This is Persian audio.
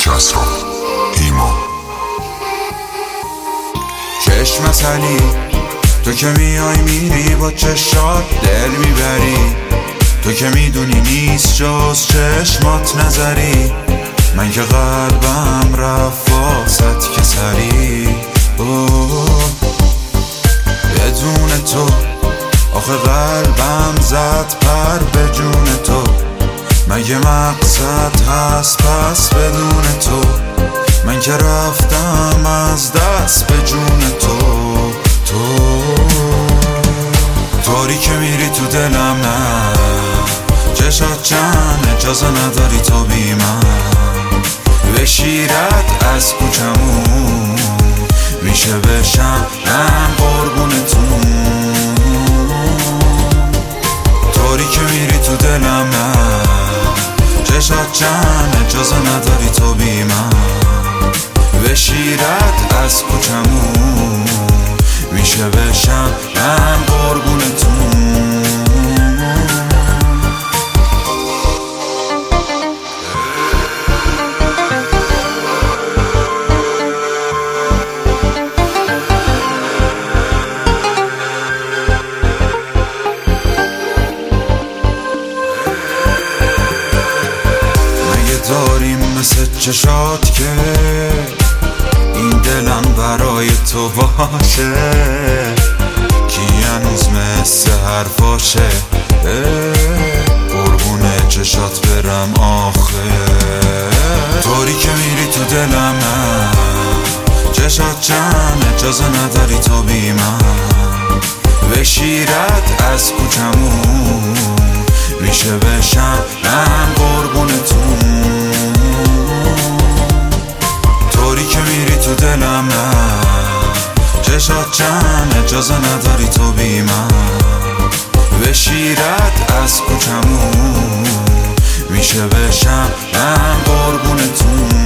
کسرا ایمان چشمت علی تو که میای میری با چشات دل میبری، تو که میدونی نیست جز چشمات نظری. من که قلبم رفت واسط که سری بدون تو، آخه قلبم زد پر به جون تو. مگه مقصد هست پس بدون تو؟ من که رفتم از دست به جون تو. طوری که میری تو دلم نه چشات جمع اجازه نداری تو بی من به شیرت از کوچمون میشه بشم من قربونتون. طوری که میری تو دلم نه چشات جمع اجازه نداری تو بی من به شیرت از کوچمون میشه بشم من قربونتون. مگه داریم مثل چشات که این دلم برای تو باشه، کی هنوز مثل حرفاشه قربون چشات برم آخه. طوری که میری تو دلم نه چشات جمع اجازه نداری تو بی من به شیرت از کوچمون میشه بشم من قربونتون. طوری که میری تو دلم نه چشات جمع اجازه نداری تو بی من به شیرت از کوچمون میشه بشم من قربونتون.